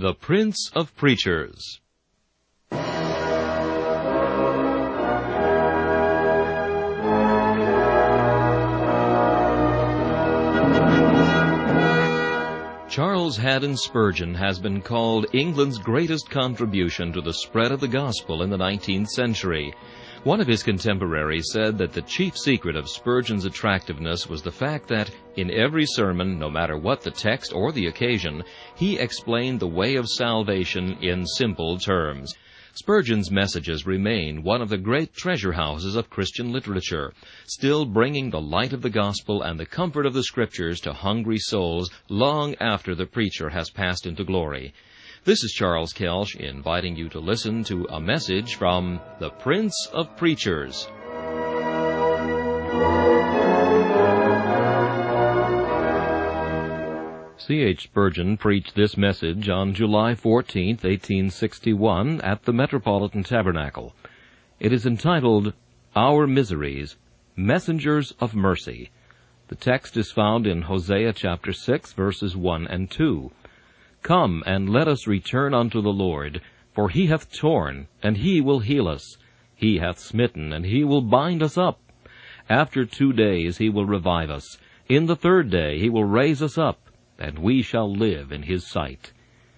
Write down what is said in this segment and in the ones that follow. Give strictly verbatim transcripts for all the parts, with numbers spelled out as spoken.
The Prince of Preachers. Charles Haddon Spurgeon has been called England's greatest contribution to the spread of the gospel in the nineteenth century. One of his contemporaries said that the chief secret of Spurgeon's attractiveness was the fact that, in every sermon, no matter what the text or the occasion, he explained the way of salvation in simple terms. Spurgeon's messages remain one of the great treasure houses of Christian literature, still bringing the light of the gospel and the comfort of the Scriptures to hungry souls long after the preacher has passed into glory. This is Charles Kelsch inviting you to listen to a message from the Prince of Preachers. C H Spurgeon preached this message on July fourteenth, eighteen sixty-one, at the Metropolitan Tabernacle. It is entitled, Our Miseries, Messengers of Mercy. The text is found in Hosea chapter six, verses one and two. Come, and let us return unto the Lord, for he hath torn, and he will heal us. He hath smitten, and he will bind us up. After two days he will revive us. In the third day he will raise us up, and we shall live in his sight.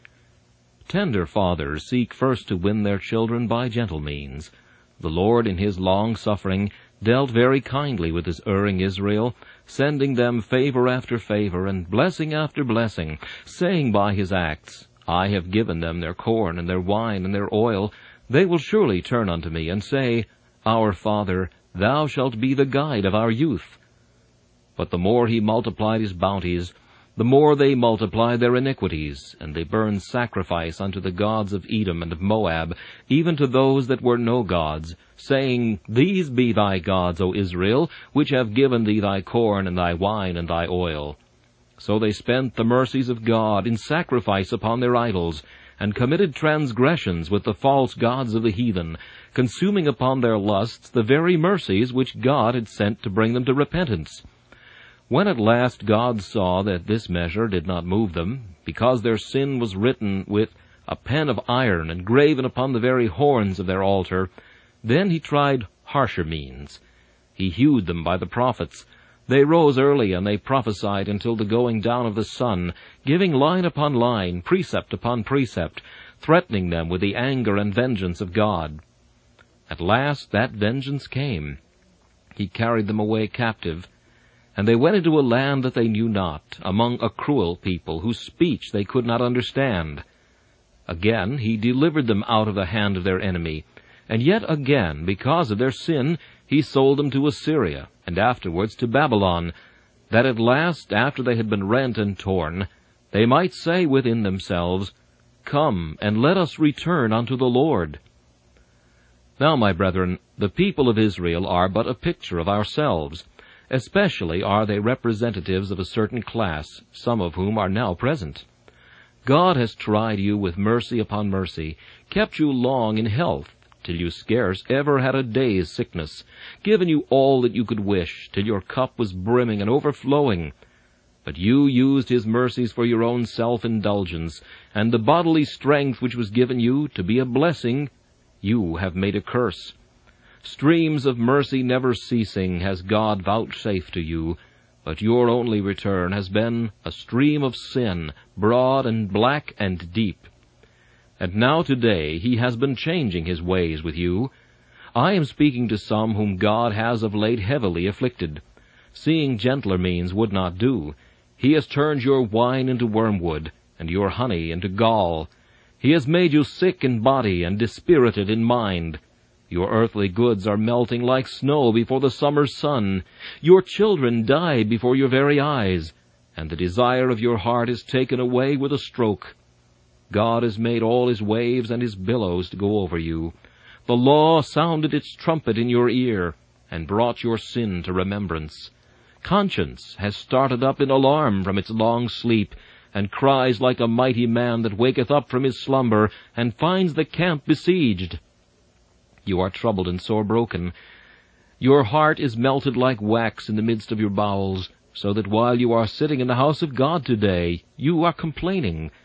Tender fathers seek first to win their children by gentle means. The Lord, in his long-suffering, dealt very kindly with his erring Israel, sending them favor after favor and blessing after blessing, saying by his acts, I have given them their corn and their wine and their oil. They will surely turn unto me and say, Our Father, thou shalt be the guide of our youth. But the more he multiplied his bounties, the more they multiplied their iniquities, and they burned sacrifice unto the gods of Edom and of Moab, even to those that were no gods, saying, These be thy gods, O Israel, which have given thee thy corn and thy wine and thy oil. So they spent the mercies of God in sacrifice upon their idols, and committed transgressions with the false gods of the heathen, consuming upon their lusts the very mercies which God had sent to bring them to repentance. When at last God saw that this measure did not move them, because their sin was written with a pen of iron and graven upon the very horns of their altar, then he tried harsher means. He hewed them by the prophets. They rose early, and they prophesied until the going down of the sun, giving line upon line, precept upon precept, threatening them with the anger and vengeance of God. At last that vengeance came. He carried them away captive, and they went into a land that they knew not, among a cruel people, whose speech they could not understand. Again he delivered them out of the hand of their enemy, and yet again, because of their sin, he sold them to Assyria, and afterwards to Babylon, that at last, after they had been rent and torn, they might say within themselves, Come, and let us return unto the Lord. Now, my brethren, the people of Israel are but a picture of ourselves. Especially are they representatives of a certain class, some of whom are now present. God has tried you with mercy upon mercy, kept you long in health, till you scarce ever had a day's sickness, given you all that you could wish, till your cup was brimming and overflowing. But you used his mercies for your own self-indulgence, and the bodily strength which was given you to be a blessing, you have made a curse. Streams of mercy never ceasing has God vouchsafed to you, but your only return has been a stream of sin, broad and black and deep. And now today he has been changing his ways with you. I am speaking to some whom God has of late heavily afflicted. Seeing gentler means would not do, he has turned your wine into wormwood, and your honey into gall. He has made you sick in body and dispirited in mind. Your earthly goods are melting like snow before the summer's sun. Your children die before your very eyes, and the desire of your heart is taken away with a stroke. God has made all his waves and his billows to go over you. The law sounded its trumpet in your ear, and brought your sin to remembrance. Conscience has started up in alarm from its long sleep, and cries like a mighty man that waketh up from his slumber, and finds the camp besieged. You are troubled and sore broken. Your heart is melted like wax in the midst of your bowels, so that while you are sitting in the house of God today, you are complaining.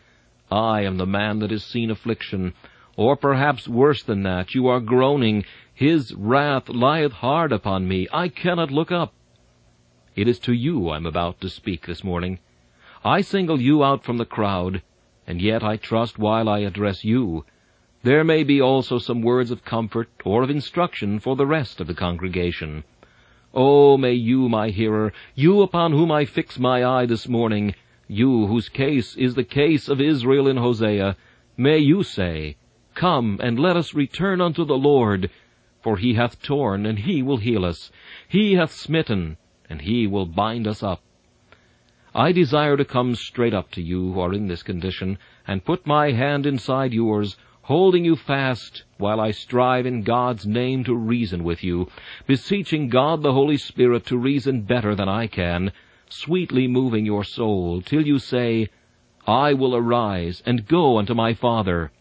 I am the man that has seen affliction. Or perhaps worse than that, you are groaning, His wrath lieth hard upon me, I cannot look up. It is to you I am about to speak this morning. I single you out from the crowd, and yet I trust while I address you, there may be also some words of comfort or of instruction for the rest of the congregation. Oh, may you, my hearer, you upon whom I fix my eye this morning, you whose case is the case of Israel in Hosea, may you say, Come, and let us return unto the Lord, for He hath torn, and He will heal us. He hath smitten, and He will bind us up. I desire to come straight up to you who are in this condition, and put my hand inside yours, holding you fast, while I strive in God's name to reason with you, beseeching God the Holy Spirit to reason better than I can, sweetly moving your soul, till you say, I will arise, and go unto my Father.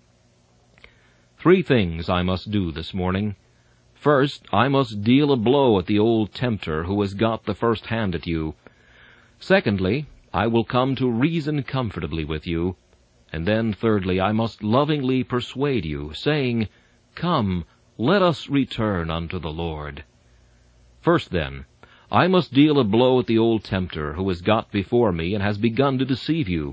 Three things I must do this morning. First, I must deal a blow at the old tempter who has got the first hand at you. Secondly, I will come to reason comfortably with you. And then, thirdly, I must lovingly persuade you, saying, Come, let us return unto the Lord. First, then, I must deal a blow at the old tempter who has got before me and has begun to deceive you.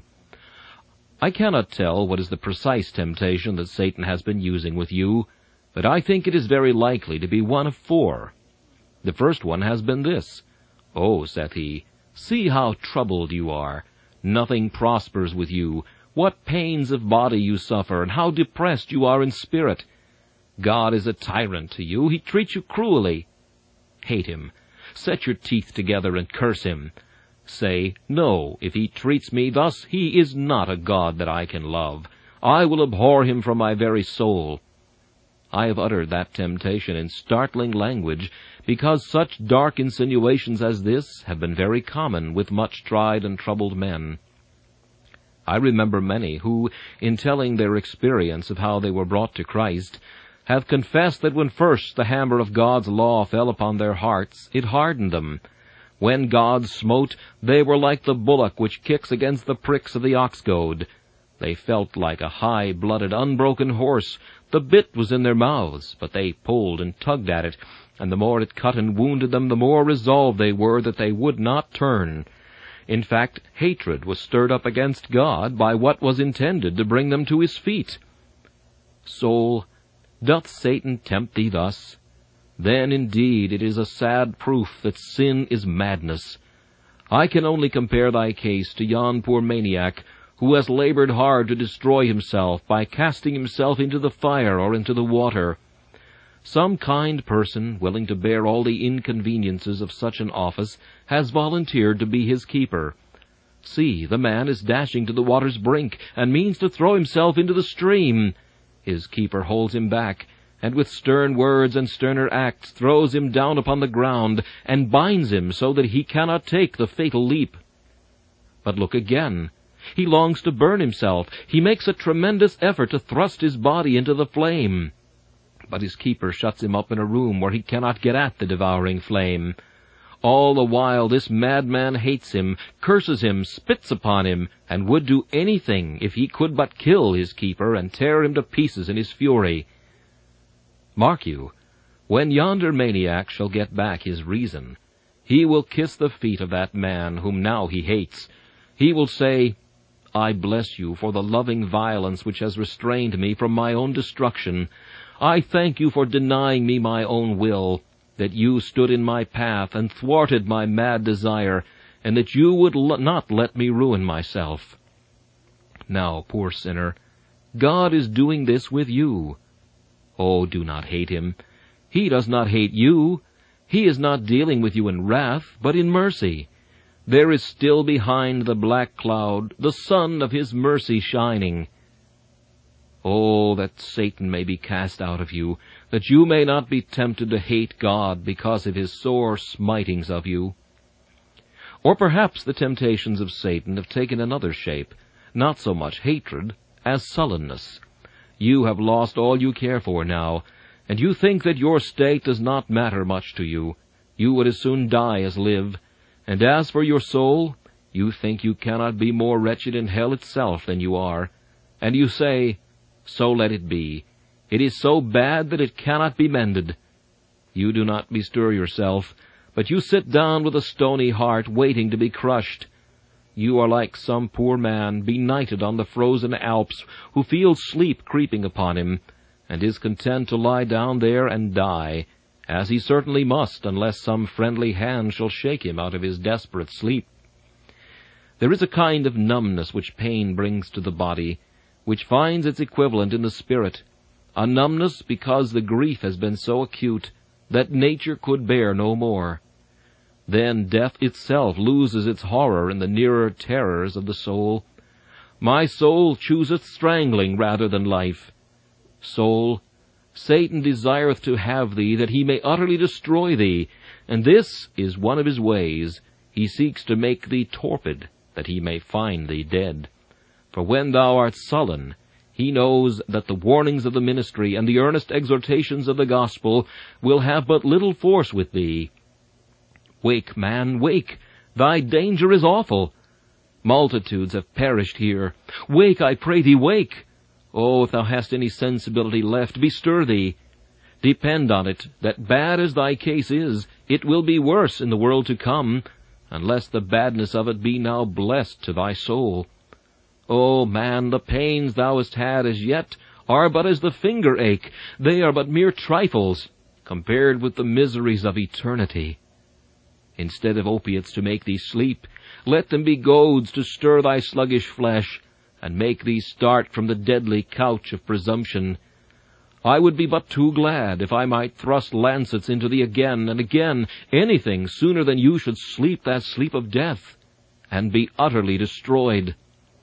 I cannot tell what is the precise temptation that Satan has been using with you, but I think it is very likely to be one of four. The first one has been this. Oh, saith he, see how troubled you are. Nothing prospers with you. What pains of body you suffer, and how depressed you are in spirit. God is a tyrant to you. He treats you cruelly. Hate him. Set your teeth together and curse him. Say, No, if he treats me thus, he is not a God that I can love. I will abhor him from my very soul. I have uttered that temptation in startling language, because such dark insinuations as this have been very common with much tried and troubled men. I remember many who, in telling their experience of how they were brought to Christ, have confessed that when first the hammer of God's law fell upon their hearts, it hardened them. When God smote, they were like the bullock which kicks against the pricks of the ox-goad. They felt like a high-blooded, unbroken horse. The bit was in their mouths, but they pulled and tugged at it, and the more it cut and wounded them, the more resolved they were that they would not turn. In fact, hatred was stirred up against God by what was intended to bring them to his feet. Soul, doth Satan tempt thee thus? Then indeed it is a sad proof that sin is madness. I can only compare thy case to yon poor maniac who has labored hard to destroy himself by casting himself into the fire or into the water. Some kind person, willing to bear all the inconveniences of such an office, has volunteered to be his keeper. See, the man is dashing to the water's brink, and means to throw himself into the stream. His keeper holds him back, and with stern words and sterner acts throws him down upon the ground, and binds him so that he cannot take the fatal leap. But look again. He longs to burn himself. He makes a tremendous effort to thrust his body into the flame. But his keeper shuts him up in a room where he cannot get at the devouring flame. All the while this madman hates him, curses him, spits upon him, and would do anything if he could but kill his keeper and tear him to pieces in his fury. Mark you, when yonder maniac shall get back his reason, he will kiss the feet of that man whom now he hates. He will say, I bless you for the loving violence which has restrained me from my own destruction. I thank you for denying me my own will, that you stood in my path and thwarted my mad desire, and that you would l- not let me ruin myself. Now, poor sinner, God is doing this with you. Oh, do not hate him. He does not hate you. He is not dealing with you in wrath, but in mercy. There is still behind the black cloud the sun of his mercy shining. Oh, that Satan may be cast out of you, that you may not be tempted to hate God because of his sore smitings of you. Or perhaps the temptations of Satan have taken another shape, not so much hatred as sullenness. You have lost all you care for now, and you think that your state does not matter much to you. You would as soon die as live. And as for your soul, you think you cannot be more wretched in hell itself than you are. and you say, "So let it be. It is so bad that it cannot be mended." You do not bestir yourself, but you sit down with a stony heart, waiting to be crushed. You are like some poor man benighted on the frozen Alps, who feels sleep creeping upon him, and is content to lie down there and die, as he certainly must, unless some friendly hand shall shake him out of his desperate sleep. There is a kind of numbness which pain brings to the body, which finds its equivalent in the spirit, a numbness because the grief has been so acute that nature could bear no more. Then death itself loses its horror in the nearer terrors of the soul. My soul chooseth strangling rather than life. Soul, Satan desireth to have thee, that he may utterly destroy thee, and this is one of his ways. He seeks to make thee torpid, that he may find thee dead. For when thou art sullen, he knows that the warnings of the ministry and the earnest exhortations of the gospel will have but little force with thee. Wake, man, wake! Thy danger is awful. Multitudes have perished here. Wake, I pray thee, wake! Oh, if thou hast any sensibility left, bestir thee. Depend on it, that bad as thy case is, it will be worse in the world to come, unless the badness of it be now blessed to thy soul. Oh, man, the pains thou hast had as yet are but as the finger ache. They are but mere trifles, compared with the miseries of eternity. Instead of opiates to make thee sleep, let them be goads to stir thy sluggish flesh, and make thee start from the deadly couch of presumption. I would be but too glad if I might thrust lancets into thee again and again, anything sooner than you should sleep that sleep of death, and be utterly destroyed.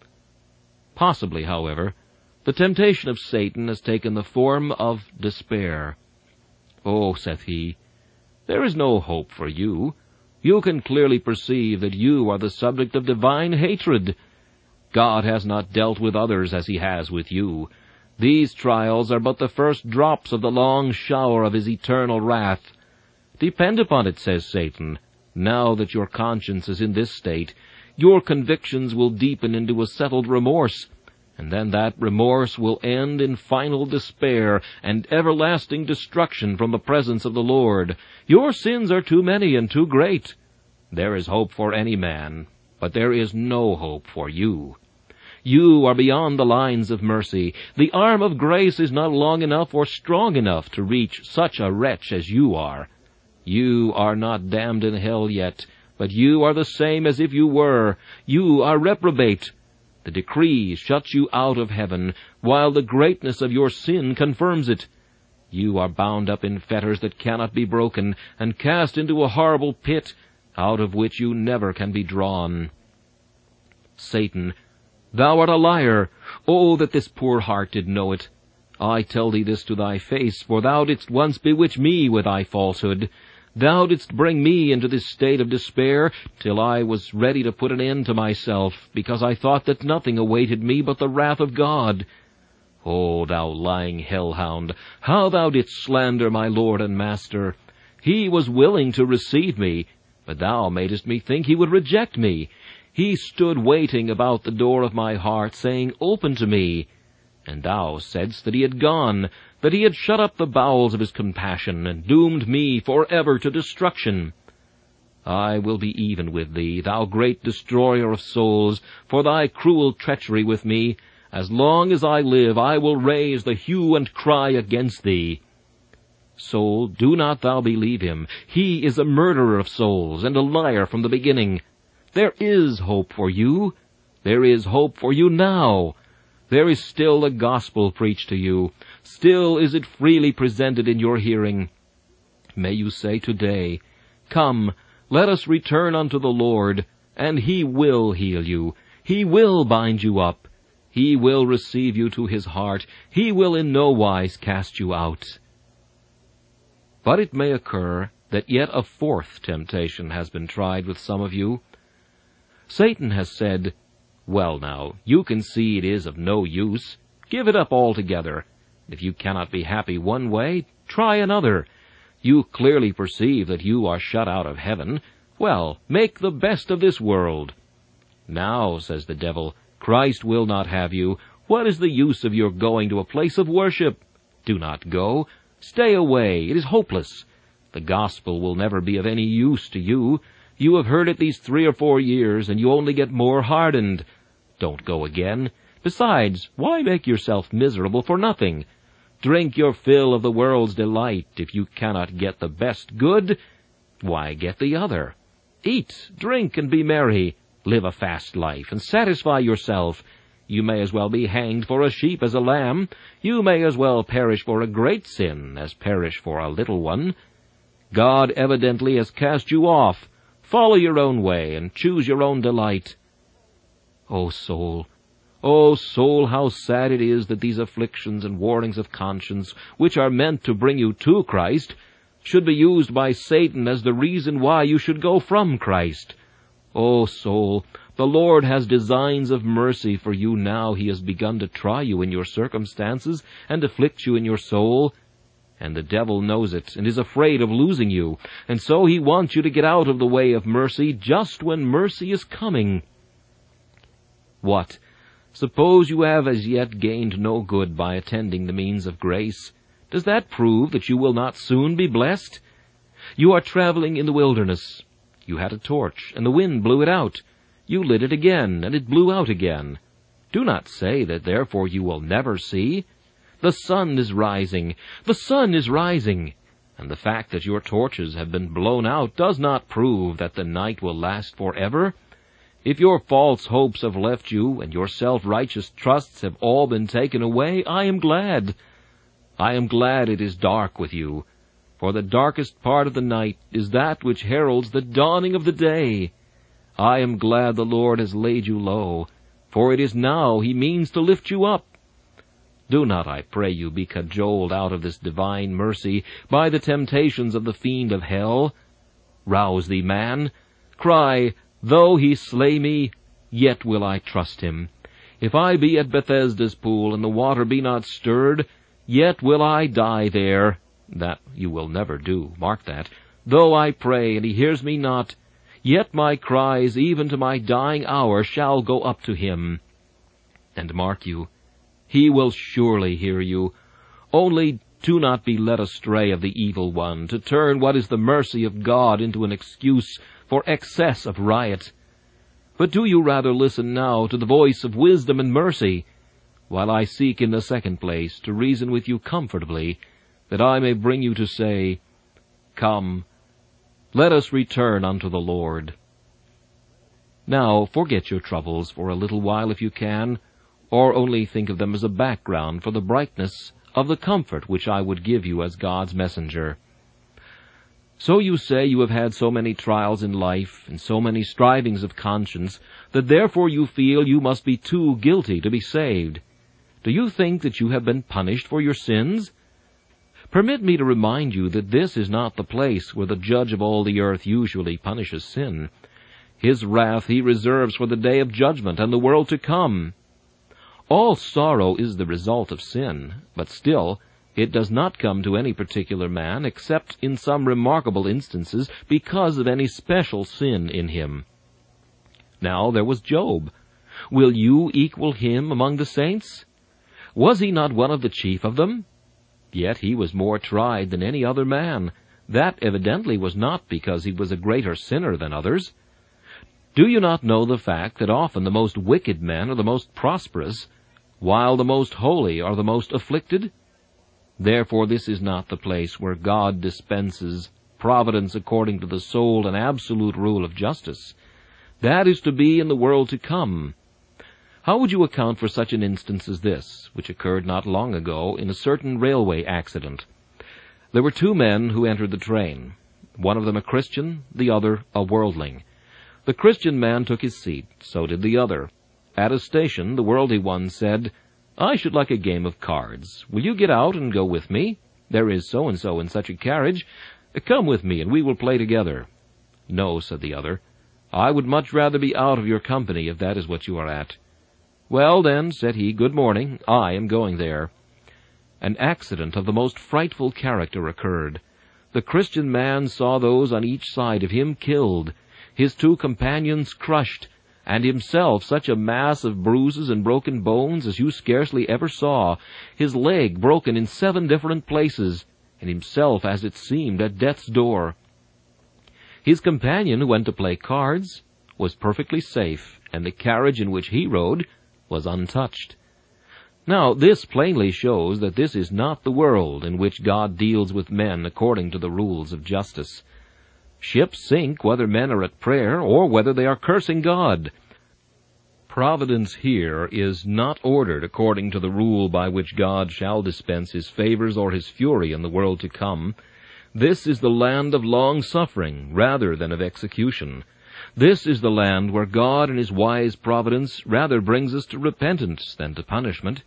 Possibly, however, the temptation of Satan has taken the form of despair. "Oh," saith he, "there is no hope for you. You can clearly perceive that you are the subject of divine hatred. God has not dealt with others as he has with you. These trials are but the first drops of the long shower of his eternal wrath. Depend upon it," says Satan, "now that your conscience is in this state, your convictions will deepen into a settled remorse, and then that remorse will end in final despair and everlasting destruction from the presence of the Lord. Your sins are too many and too great. There is hope for any man, but there is no hope for you. You are beyond the lines of mercy. The arm of grace is not long enough or strong enough to reach such a wretch as you are. You are not damned in hell yet, but you are the same as if you were. You are reprobate. The decree shuts you out of heaven, while the greatness of your sin confirms it. You are bound up in fetters that cannot be broken, and cast into a horrible pit, out of which you never can be drawn. Satan, thou art a liar. Oh, that this poor heart did know it. I tell thee this to thy face, for thou didst once bewitch me with thy falsehood. Thou didst bring me into this state of despair, till I was ready to put an end to myself, because I thought that nothing awaited me but the wrath of God. O thou lying hell-hound, how thou didst slander my Lord and Master! He was willing to receive me, but thou madest me think he would reject me. He stood waiting about the door of my heart, saying, Open to me. And thou saidst that he had gone, that he had shut up the bowels of his compassion, and doomed me for ever to destruction. I will be even with thee, thou great destroyer of souls, for thy cruel treachery with me. As long as I live, I will raise the hue and cry against thee. Soul, do not thou believe him. He is a murderer of souls, and a liar from the beginning. There is hope for you. There is hope for you now. There is still the gospel preached to you. Still is it freely presented in your hearing. May you say today, Come, let us return unto the Lord, and he will heal you. He will bind you up. He will receive you to his heart. He will in no wise cast you out. But it may occur that yet a fourth temptation has been tried with some of you. Satan has said, Well now, you can see it is of no use. Give it up altogether. If you cannot be happy one way, try another. You clearly perceive that you are shut out of heaven. Well, make the best of this world. Now, says the devil, Christ will not have you. What is the use of your going to a place of worship? Do not go. Stay away. It is hopeless. The gospel will never be of any use to you. You have heard it these three or four years, and you only get more hardened. Don't go again. Besides, why make yourself miserable for nothing? Drink your fill of the world's delight. If you cannot get the best good, why get the other? Eat, drink, and be merry. Live a fast life, and satisfy yourself. You may as well be hanged for a sheep as a lamb. You may as well perish for a great sin as perish for a little one. God evidently has cast you off. Follow your own way, and choose your own delight. O soul, O soul, how sad it is that these afflictions and warnings of conscience, which are meant to bring you to Christ, should be used by Satan as the reason why you should go from Christ. O soul, the Lord has designs of mercy for you now He has begun to try you in your circumstances and afflict you in your soul. And the devil knows it and is afraid of losing you, and so he wants you to get out of the way of mercy just when mercy is coming. What? Suppose you have as yet gained no good by attending the means of grace. Does that prove that you will not soon be blessed? You are traveling in the wilderness. You had a torch, and the wind blew it out. You lit it again, and it blew out again. Do not say that therefore you will never see. The sun is rising. The sun is rising. And the fact that your torches have been blown out does not prove that the night will last forever. If your false hopes have left you, and your self-righteous trusts have all been taken away, I am glad. I am glad it is dark with you, for the darkest part of the night is that which heralds the dawning of the day. I am glad the Lord has laid you low, for it is now He means to lift you up. Do not, I pray you, be cajoled out of this divine mercy by the temptations of the fiend of hell. Rouse thee, man. Cry, though he slay me, yet will I trust him. If I be at Bethesda's pool, and the water be not stirred, yet will I die there. That you will never do, mark that. Though I pray, and he hears me not, yet my cries, even to my dying hour, shall go up to him. And mark you, he will surely hear you. Only do not be led astray of the evil one, to turn what is the mercy of God into an excuse for excess of riot. But do you rather listen now to the voice of wisdom and mercy, while I seek in the second place to reason with you comfortably, that I may bring you to say, Come, let us return unto the Lord. Now forget your troubles for a little while if you can, or only think of them as a background for the brightness of the comfort which I would give you as God's messenger. So you say you have had so many trials in life, and so many strivings of conscience, that therefore you feel you must be too guilty to be saved. Do you think that you have been punished for your sins? Permit me to remind you that this is not the place where the judge of all the earth usually punishes sin. His wrath he reserves for the day of judgment and the world to come. All sorrow is the result of sin, but still it does not come to any particular man except in some remarkable instances because of any special sin in him. Now there was Job. Will you equal him among the saints? Was he not one of the chief of them? Yet he was more tried than any other man. That evidently was not because he was a greater sinner than others. Do you not know the fact that often the most wicked men are the most prosperous, while the most holy are the most afflicted? Therefore this is not the place where God dispenses providence according to the sole and absolute rule of justice. That is to be in the world to come. How would you account for such an instance as this, which occurred not long ago in a certain railway accident? There were two men who entered the train, one of them a Christian, the other a worldling. The Christian man took his seat, so did the other. At a station, the worldly one said, I should like a game of cards. Will you get out and go with me? There is so-and-so in such a carriage. Come with me, and we will play together. No, said the other. I would much rather be out of your company, if that is what you are at. Well, then, said he, good morning. I am going there. An accident of the most frightful character occurred. The Christian man saw those on each side of him killed, his two companions crushed, and himself such a mass of bruises and broken bones as you scarcely ever saw, his leg broken in seven different places, and himself, as it seemed, at death's door. His companion, who went to play cards, was perfectly safe, and the carriage in which he rode was untouched. Now, this plainly shows that this is not the world in which God deals with men according to the rules of justice. Ships sink whether men are at prayer or whether they are cursing God. Providence here is not ordered according to the rule by which God shall dispense his favors or his fury in the world to come. This is the land of long-suffering rather than of execution. This is the land where God in his wise providence rather brings us to repentance than to punishment.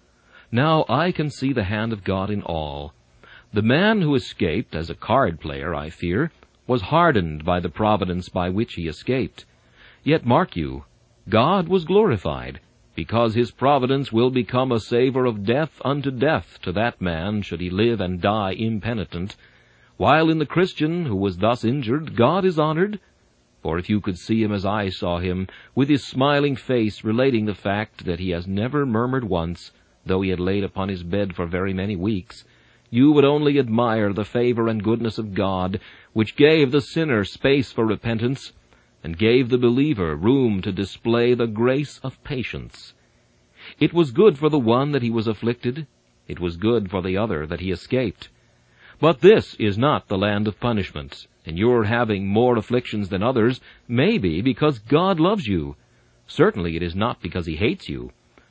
Now I can see the hand of God in all. The man who escaped as a card player, I fear, was hardened by the providence by which he escaped. Yet mark you, God was glorified, because his providence will become a savor of death unto death to that man should he live and die impenitent, while in the Christian who was thus injured God is honored. For if you could see him as I saw him, with his smiling face relating the fact that he has never murmured once, though he had laid upon his bed for very many weeks, you would only admire the favor and goodness of God, which gave the sinner space for repentance, and gave the believer room to display the grace of patience. It was good for the one that he was afflicted. It was good for the other that he escaped. But this is not the land of punishment, and your having more afflictions than others may be because God loves you. Certainly it is not because he hates you.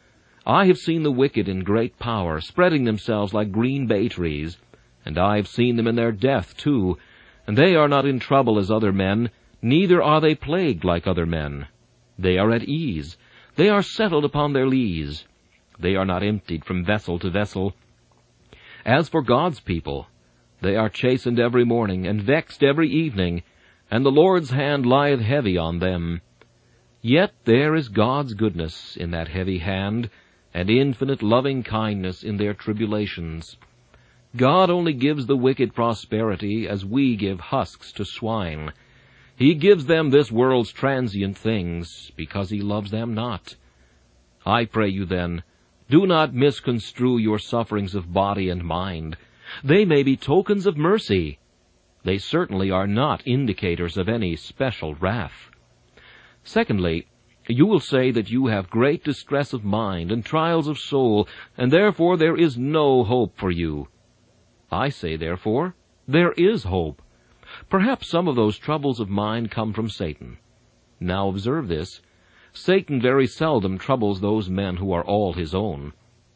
I have seen the wicked in great power, spreading themselves like green bay trees, and I have seen them in their death, too, and they are not in trouble as other men, neither are they plagued like other men. They are at ease. They are settled upon their lees. They are not emptied from vessel to vessel. As for God's people, they are chastened every morning, and vexed every evening, and the Lord's hand lieth heavy on them. Yet there is God's goodness in that heavy hand, and infinite loving kindness in their tribulations. God only gives the wicked prosperity as we give husks to swine. He gives them this world's transient things, because he loves them not. I pray you then, do not misconstrue your sufferings of body and mind. They may be tokens of mercy. They certainly are not indicators of any special wrath. Secondly, you will say that you have great distress of mind and trials of soul, and therefore there is no hope for you. I say, therefore, there is hope. Perhaps some of those troubles of mind come from Satan. Now observe this. Satan very seldom troubles those men who are all his own.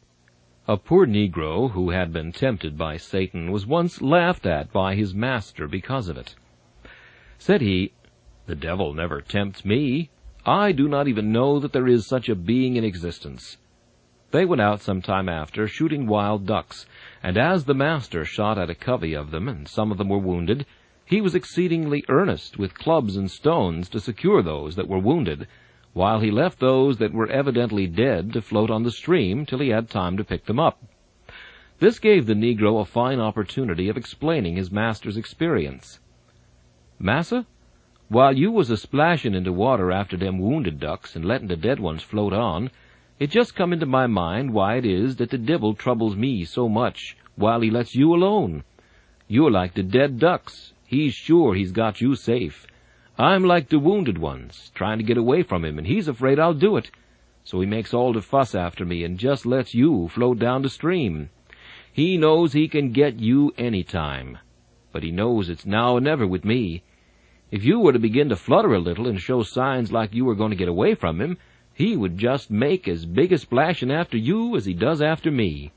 A poor Negro who had been tempted by Satan was once laughed at by his master because of it. Said he, "The devil never tempts me. I do not even know that there is such a being in existence." They went out some time after, shooting wild ducks, and as the master shot at a covey of them, and some of them were wounded, he was exceedingly earnest with clubs and stones to secure those that were wounded, while he left those that were evidently dead to float on the stream till he had time to pick them up. This gave the Negro a fine opportunity of explaining his master's experience. "Massa, while you was a-splashin' into water after them wounded ducks and letting the dead ones float on, it just come into my mind why it is that the divil troubles me so much while he lets you alone. You're like the dead ducks. He's sure he's got you safe. I'm like the wounded ones, trying to get away from him, and he's afraid I'll do it. So he makes all the fuss after me and just lets you float down the stream. He knows he can get you any time, but he knows it's now or never with me. If you were to begin to flutter a little and show signs like you were going to get away from him, he would just make as big a splashing after you as he does after me."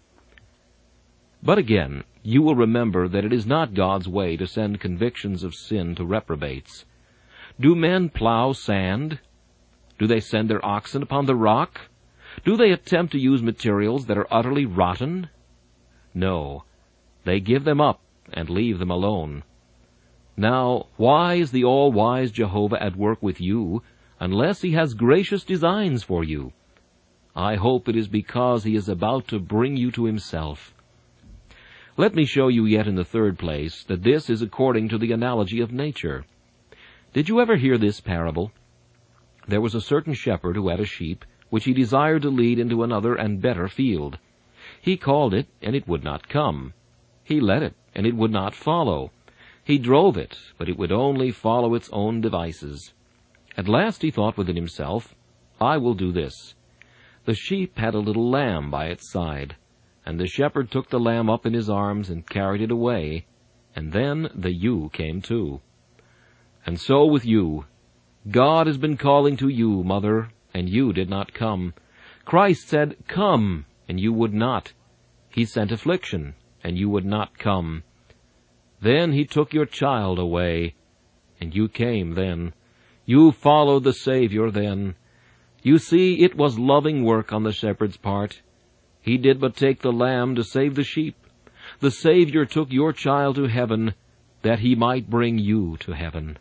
But again, you will remember that it is not God's way to send convictions of sin to reprobates. Do men plow sand? Do they send their oxen upon the rock? Do they attempt to use materials that are utterly rotten? No, they give them up and leave them alone. Now, why is the all-wise Jehovah at work with you, unless he has gracious designs for you? I hope it is because he is about to bring you to himself. Let me show you yet in the third place that this is according to the analogy of nature. Did you ever hear this parable? There was a certain shepherd who had a sheep, which he desired to lead into another and better field. He called it, and it would not come. He led it, and it would not follow. He drove it, but it would only follow its own devices. At last he thought within himself, I will do this. The sheep had a little lamb by its side, and the shepherd took the lamb up in his arms and carried it away, and then the ewe came too. And so with you. God has been calling to you, mother, and you did not come. Christ said, Come, and you would not. He sent affliction, and you would not come. Then he took your child away, and you came then. You followed the Savior then. You see, it was loving work on the shepherd's part. He did but take the lamb to save the sheep. The Savior took your child to heaven, that he might bring you to heaven.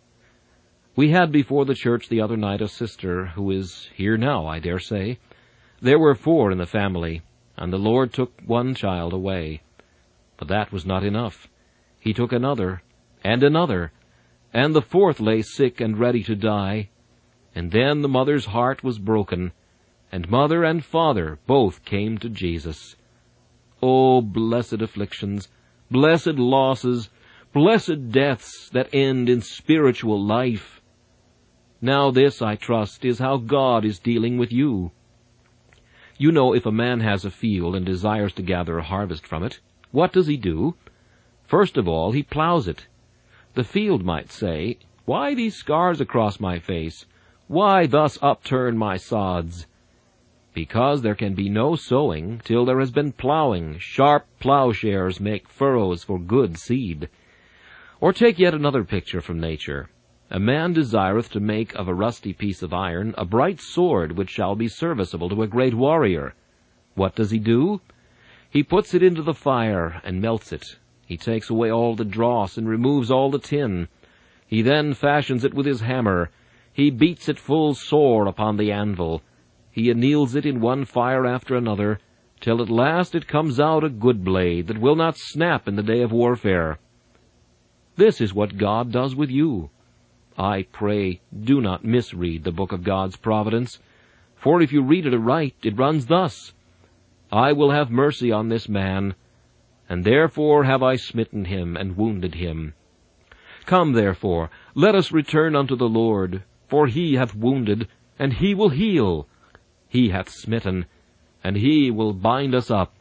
We had before the church the other night a sister, who is here now, I dare say. There were four in the family, and the Lord took one child away. But that was not enough. He took another, and another, and the fourth lay sick and ready to die. And then the mother's heart was broken, and mother and father both came to Jesus. Oh, blessed afflictions, blessed losses, blessed deaths that end in spiritual life. Now this, I trust, is how God is dealing with you. You know, if a man has a field and desires to gather a harvest from it, what does he do? First of all, he plows it. The field might say, Why these scars across my face? Why thus upturn my sods? Because there can be no sowing till there has been plowing. Sharp plowshares make furrows for good seed. Or take yet another picture from nature. A man desireth to make of a rusty piece of iron a bright sword which shall be serviceable to a great warrior. What does he do? He puts it into the fire and melts it. He takes away all the dross and removes all the tin. He then fashions it with his hammer. He beats it full sore upon the anvil. He anneals it in one fire after another, till at last it comes out a good blade that will not snap in the day of warfare. This is what God does with you. I pray, do not misread the book of God's providence, for if you read it aright, it runs thus, I will have mercy on this man, and therefore have I smitten him and wounded him. Come, therefore, let us return unto the Lord, for he hath wounded, and he will heal. He hath smitten, and he will bind us up.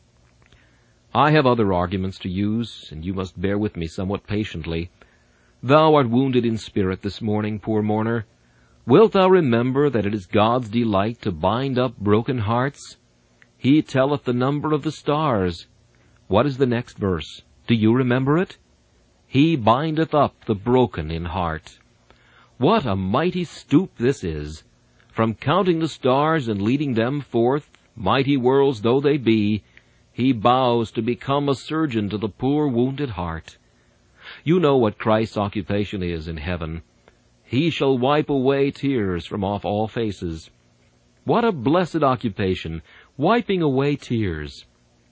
I have other arguments to use, and you must bear with me somewhat patiently. Thou art wounded in spirit this morning, poor mourner. Wilt thou remember that it is God's delight to bind up broken hearts? He telleth the number of the stars. What is the next verse? Do you remember it? He bindeth up the broken in heart. What a mighty stoop this is! From counting the stars and leading them forth, mighty worlds though they be, he bows to become a surgeon to the poor wounded heart. You know what Christ's occupation is in heaven. He shall wipe away tears from off all faces. What a blessed occupation, wiping away tears.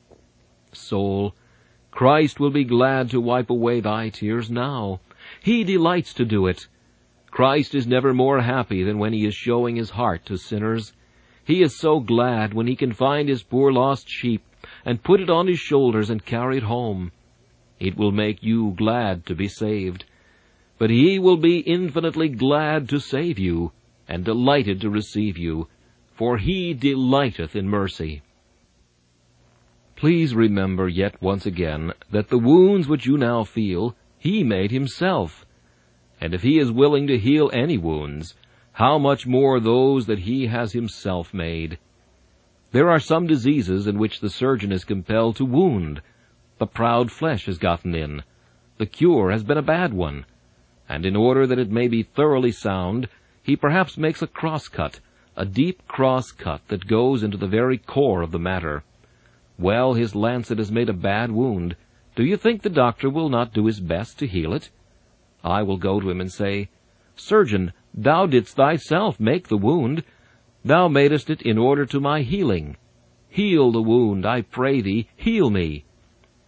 Soul, Christ will be glad to wipe away thy tears now. He delights to do it. Christ is never more happy than when he is showing his heart to sinners. He is so glad when he can find his poor lost sheep and put it on his shoulders and carry it home. It will make you glad to be saved. But he will be infinitely glad to save you, and delighted to receive you, for he delighteth in mercy. Please remember yet once again that the wounds which you now feel, he made himself. And if he is willing to heal any wounds, how much more those that he has himself made. There are some diseases in which the surgeon is compelled to wound. The proud flesh has gotten in. The cure has been a bad one. And in order that it may be thoroughly sound, he perhaps makes a cross-cut, a deep cross-cut that goes into the very core of the matter. Well, his lancet has made a bad wound. Do you think the doctor will not do his best to heal it? I will go to him and say, Surgeon, thou didst thyself make the wound. Thou madest it in order to my healing. Heal the wound, I pray thee, heal me.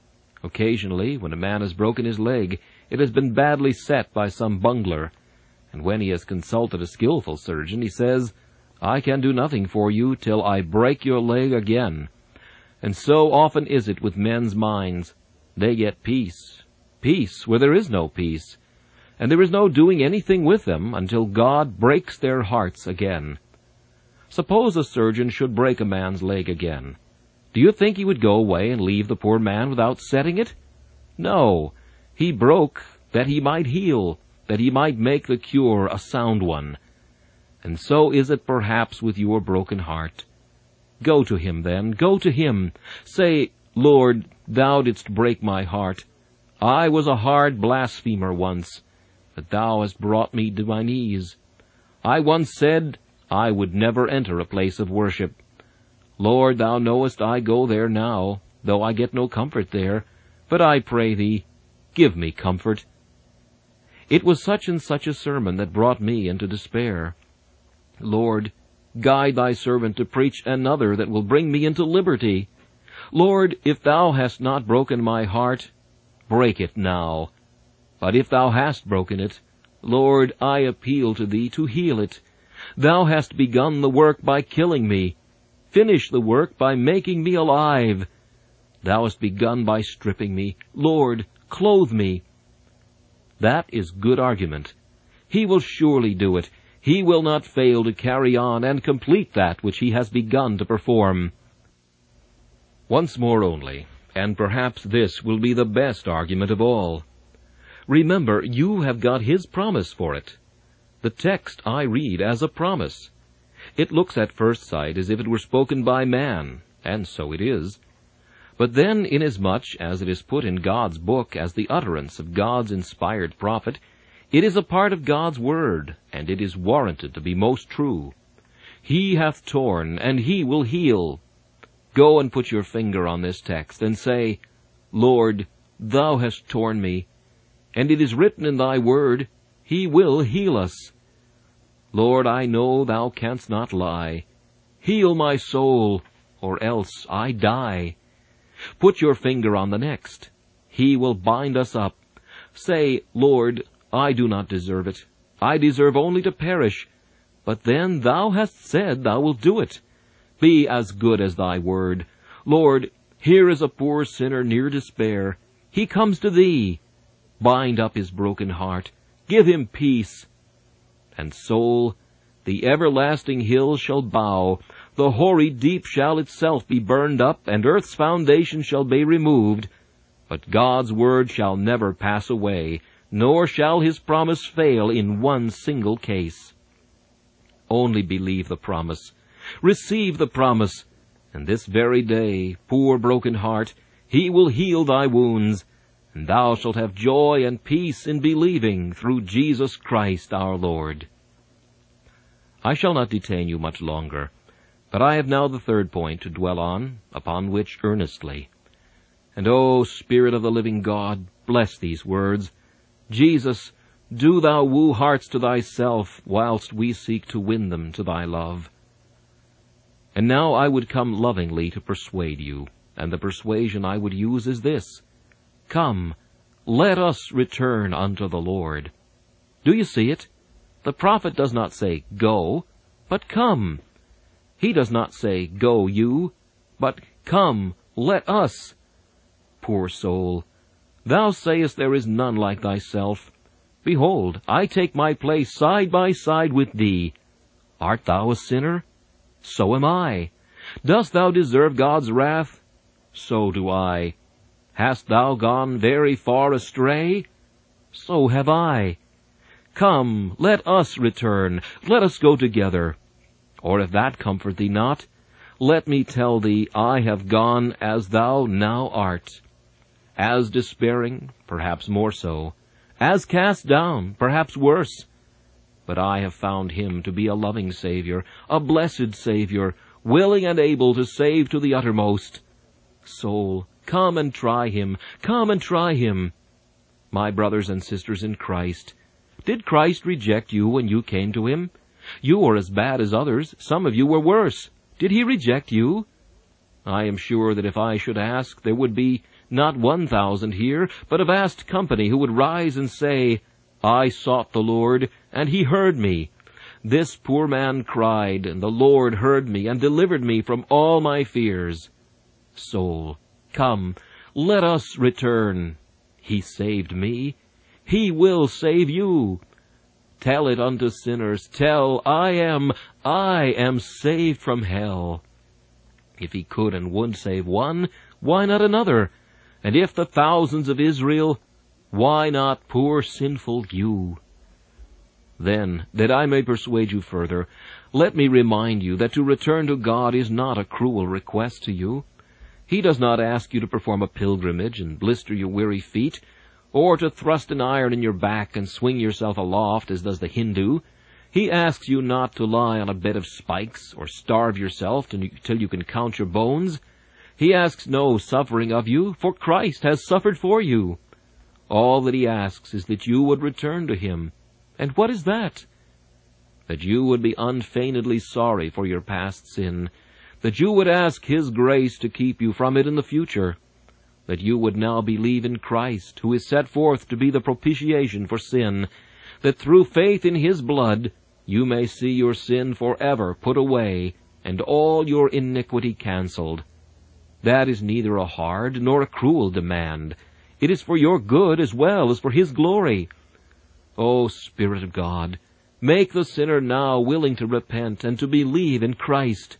Occasionally, when a man has broken his leg, it has been badly set by some bungler, And when he has consulted a skillful surgeon, he says, I can do nothing for you till I break your leg again. And so often is it with men's minds. They get peace, peace where there is no peace, and there is no doing anything with them until God breaks their hearts again. Suppose a surgeon should break a man's leg again. Do you think he would go away and leave the poor man without setting it? No, he broke that he might heal, that he might make the cure a sound one. And so is it perhaps with your broken heart. Go to him then, go to him. Say, Lord, thou didst break my heart. I was a hard blasphemer once, but thou hast brought me to my knees. I once said I would never enter a place of worship. Lord, thou knowest I go there now, though I get no comfort there. But I pray thee, give me comfort. It was such and such a sermon that brought me into despair. Lord, guide thy servant to preach another that will bring me into liberty. Lord, if thou hast not broken my heart, break it now. But if thou hast broken it, Lord, I appeal to thee to heal it. Thou hast begun the work by killing me. Finish the work by making me alive. Thou hast begun by stripping me. Lord, clothe me. That is good argument. He will surely do it. He will not fail to carry on and complete that which he has begun to perform. Once more only, and perhaps this will be the best argument of all. Remember, you have got his promise for it. The text I read as a promise. It looks at first sight as if it were spoken by man, and so it is. But then, inasmuch as it is put in God's book as the utterance of God's inspired prophet, it is a part of God's word, and it is warranted to be most true. He hath torn, and he will heal. Go and put your finger on this text, and say, Lord, thou hast torn me, and it is written in thy word, he will heal us. Lord, I know thou canst not lie. Heal my soul, or else I die. Put your finger on the next. He will bind us up. Say, Lord, I do not deserve it. I deserve only to perish. But then thou hast said thou wilt do it. Be as good as thy word. Lord, here is a poor sinner near despair. He comes to thee. Bind up his broken heart. Give him peace. And soul, the everlasting hills shall bow, the hoary deep shall itself be burned up, and earth's foundation shall be removed. But God's word shall never pass away, nor shall his promise fail in one single case. Only believe the promise. Receive the promise. And this very day, poor broken heart, he will heal thy wounds, and thou shalt have joy and peace in believing through Jesus Christ our Lord. I shall not detain you much longer, but I have now the third point to dwell on, upon which earnestly. And, O Spirit of the living God, bless these words. Jesus, do thou woo hearts to thyself, whilst we seek to win them to thy love. And now I would come lovingly to persuade you, and the persuasion I would use is this. Come, let us return unto the Lord. Do you see it? The prophet does not say, go, but come. He does not say, go you, but come, let us. Poor soul, thou sayest there is none like thyself. Behold, I take my place side by side with thee. Art thou a sinner? So am I. Dost thou deserve God's wrath? So do I. Hast thou gone very far astray? So have I. Come, let us return, let us go together. Or if that comfort thee not, let me tell thee I have gone as thou now art. As despairing, perhaps more so. As cast down, perhaps worse. But I have found him to be a loving Savior, a blessed Savior, willing and able to save to the uttermost. Soul, come and try him, come and try him. My brothers and sisters in Christ, did Christ reject you when you came to him? You were as bad as others. Some of you were worse. Did he reject you? I am sure that if I should ask, there would be not one thousand here, but a vast company who would rise and say, I sought the Lord, and he heard me. This poor man cried, and the Lord heard me, and delivered me from all my fears. Soul, come, let us return. He saved me. He will save you. Tell it unto sinners, tell, I am, I am saved from hell. If he could and would save one, why not another? And if the thousands of Israel, why not poor sinful you? Then, that I may persuade you further, let me remind you that to return to God is not a cruel request to you. He does not ask you to perform a pilgrimage and blister your weary feet, or to thrust an iron in your back and swing yourself aloft as does the Hindu. He asks you not to lie on a bed of spikes or starve yourself till you can count your bones. He asks no suffering of you, for Christ has suffered for you. All that he asks is that you would return to him. And what is that? That you would be unfeignedly sorry for your past sin, that you would ask his grace to keep you from it in the future, that you would now believe in Christ, who is set forth to be the propitiation for sin, that through faith in his blood you may see your sin forever put away, and all your iniquity cancelled. That is neither a hard nor a cruel demand. It is for your good as well as for his glory. O Spirit of God, make the sinner now willing to repent and to believe in Christ.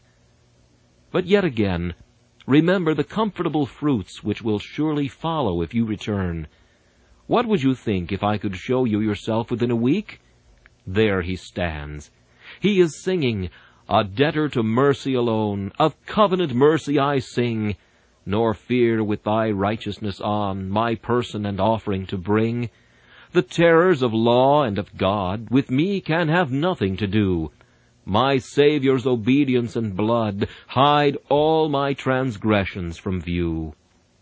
But yet again, remember the comfortable fruits which will surely follow if you return. What would you think if I could show you yourself within a week? There he stands. He is singing, a debtor to mercy alone, of covenant mercy I sing, nor fear with thy righteousness on my person and offering to bring. The terrors of law and of God with me can have nothing to do. My Saviour's obedience and blood hide all my transgressions from view.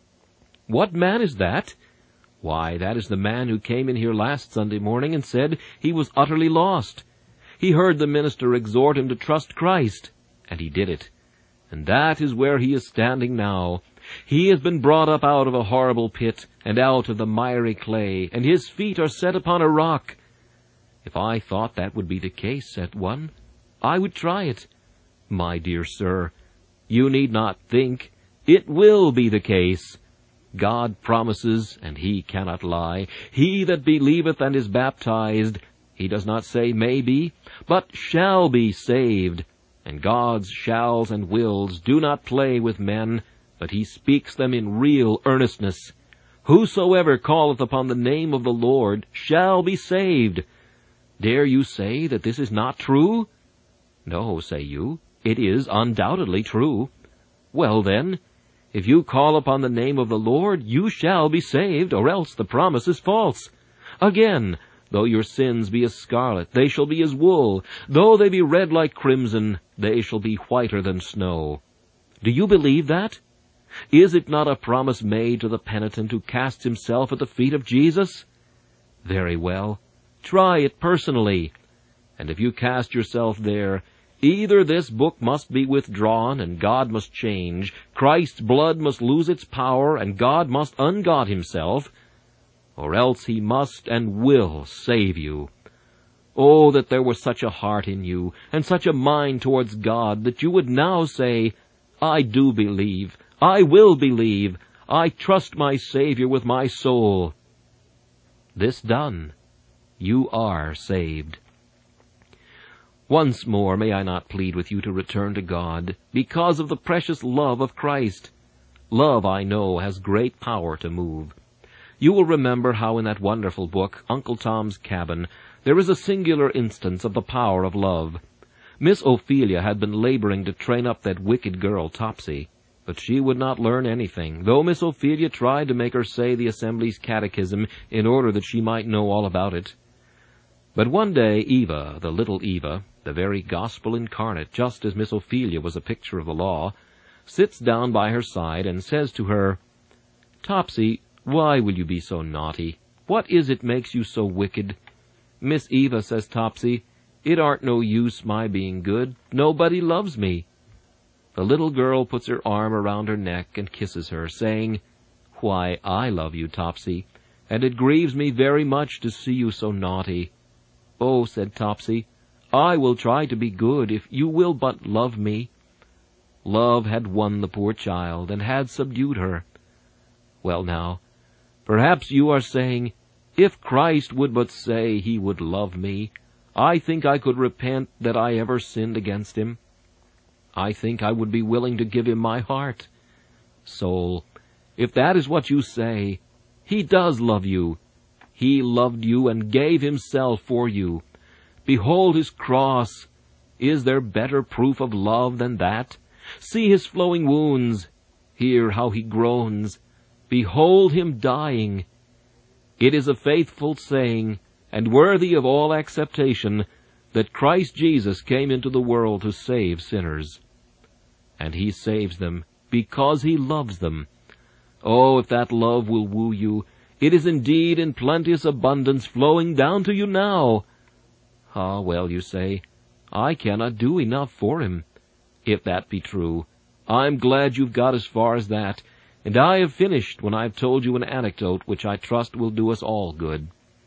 What man is that? Why, that is the man who came in here last Sunday morning and said he was utterly lost. He heard the minister exhort him to trust Christ, and he did it. And that is where he is standing now. He has been brought up out of a horrible pit, and out of the miry clay, and his feet are set upon a rock. If I thought that would be the case, said one, I would try it. My dear sir, you need not think. It will be the case. God promises, and he cannot lie. He that believeth and is baptized, he does not say may be, but shall be saved. And God's shalls and wills do not play with men, but he speaks them in real earnestness. Whosoever calleth upon the name of the Lord shall be saved. Dare you say that this is not true? No, say you, it is undoubtedly true. Well then, if you call upon the name of the Lord, you shall be saved, or else the promise is false. Again, though your sins be as scarlet, they shall be as wool. Though they be red like crimson, they shall be whiter than snow. Do you believe that? Is it not a promise made to the penitent who casts himself at the feet of Jesus? Very well. Try it personally. And if you cast yourself there, either this book must be withdrawn and God must change, Christ's blood must lose its power and God must ungod himself, or else he must and will save you. Oh, that there were such a heart in you, and such a mind towards God, that you would now say, I do believe, I will believe, I trust my Savior with my soul. This done, you are saved. Once more may I not plead with you to return to God, because of the precious love of Christ. Love, I know, has great power to move. You will remember how in that wonderful book, Uncle Tom's Cabin, there is a singular instance of the power of love. Miss Ophelia had been laboring to train up that wicked girl, Topsy, but she would not learn anything, though Miss Ophelia tried to make her say the Assembly's catechism in order that she might know all about it. But one day Eva, the little Eva, the very gospel incarnate, just as Miss Ophelia was a picture of the law, sits down by her side and says to her, Topsy, why will you be so naughty? What is it makes you so wicked? Miss Eva, says Topsy, it aren't no use my being good. Nobody loves me. The little girl puts her arm around her neck and kisses her, saying, Why, I love you, Topsy, and it grieves me very much to see you so naughty." "Oh," said Topsy, "I will try to be good, if you will but love me." Love had won the poor child, and had subdued her. Well now, perhaps you are saying, "If Christ would but say he would love me, I think I could repent that I ever sinned against him. I think I would be willing to give him my heart." Soul, if that is what you say, he does love you. He loved you and gave himself for you. Behold his cross. Is there better proof of love than that? See his flowing wounds. Hear how he groans. Behold him dying. It is a faithful saying, and worthy of all acceptation, that Christ Jesus came into the world to save sinners. And he saves them because he loves them. Oh, if that love will woo you, it is indeed in plenteous abundance flowing down to you now. Ah, well, you say, I cannot do enough for him. If that be true, I'm glad you've got as far as that, and I have finished when I've told you an anecdote which I trust will do us all good.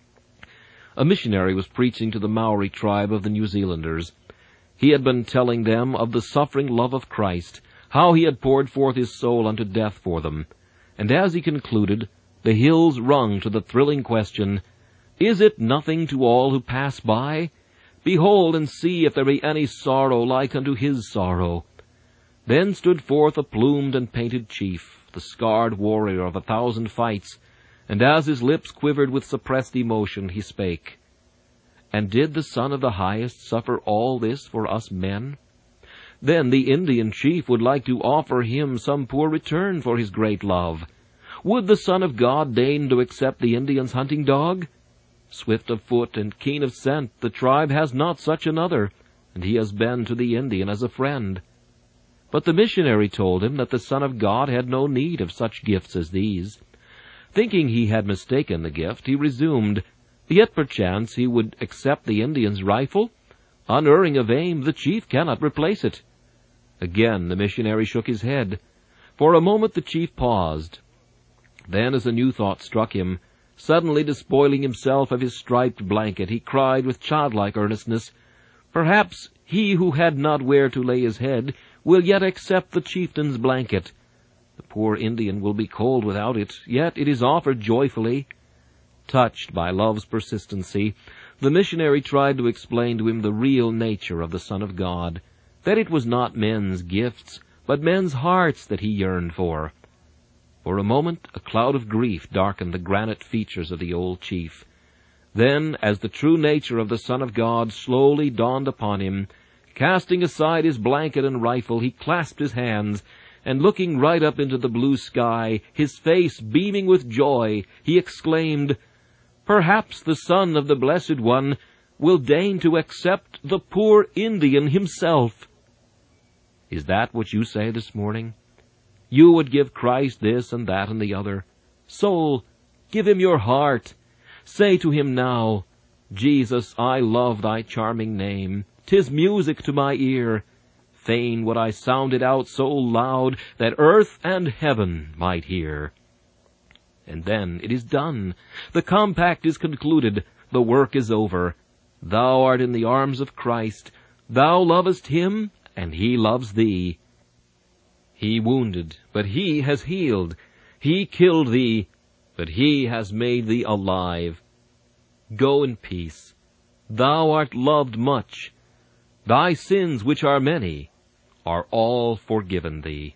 A missionary was preaching to the Maori tribe of the New Zealanders. He had been telling them of the suffering love of Christ, how he had poured forth his soul unto death for them. And as he concluded, the hills rung to the thrilling question, "Is it nothing to all who pass by? Behold and see if there be any sorrow like unto his sorrow." Then stood forth a plumed and painted chief, the scarred warrior of a thousand fights, and as his lips quivered with suppressed emotion, he spake, "And did the Son of the Highest suffer all this for us men?" Then the Indian chief would like to offer him some poor return for his great love. Would the Son of God deign to accept the Indian's hunting dog? Swift of foot and keen of scent, the tribe has not such another, and he has been to the Indian as a friend. But the missionary told him that the Son of God had no need of such gifts as these. Thinking he had mistaken the gift, he resumed, "Yet perchance he would accept the Indian's rifle? Unerring of aim, the chief cannot replace it." Again the missionary shook his head. For a moment the chief paused. Then, as a new thought struck him, suddenly despoiling himself of his striped blanket, he cried with childlike earnestness, "Perhaps he who had not where to lay his head will yet accept the chieftain's blanket. The poor Indian will be cold without it, yet it is offered joyfully." Touched by love's persistency, the missionary tried to explain to him the real nature of the Son of God, that it was not men's gifts, but men's hearts that he yearned for. For a moment a cloud of grief darkened the granite features of the old chief. Then, as the true nature of the Son of God slowly dawned upon him, casting aside his blanket and rifle, he clasped his hands, and looking right up into the blue sky, his face beaming with joy, he exclaimed, "Perhaps the Son of the Blessed One will deign to accept the poor Indian himself." Is that what you say this morning? You would give Christ this and that and the other. Soul, give him your heart. Say to him now, "Jesus, I love thy charming name. 'Tis music to my ear. Fain would I sound it out so loud that earth and heaven might hear." And then it is done. The compact is concluded. The work is over. Thou art in the arms of Christ. Thou lovest him, and he loves thee. He wounded, but he has healed. He killed thee, but he has made thee alive. Go in peace. Thou art loved much. Thy sins, which are many, are all forgiven thee.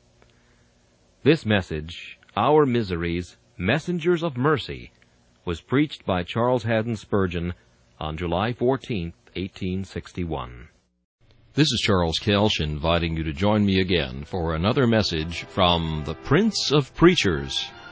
This message, Our Miseries, Messengers of Mercy, was preached by Charles Haddon Spurgeon on July fourteenth, eighteen sixty-one. This is Charles Kelsch inviting you to join me again for another message from the Prince of Preachers,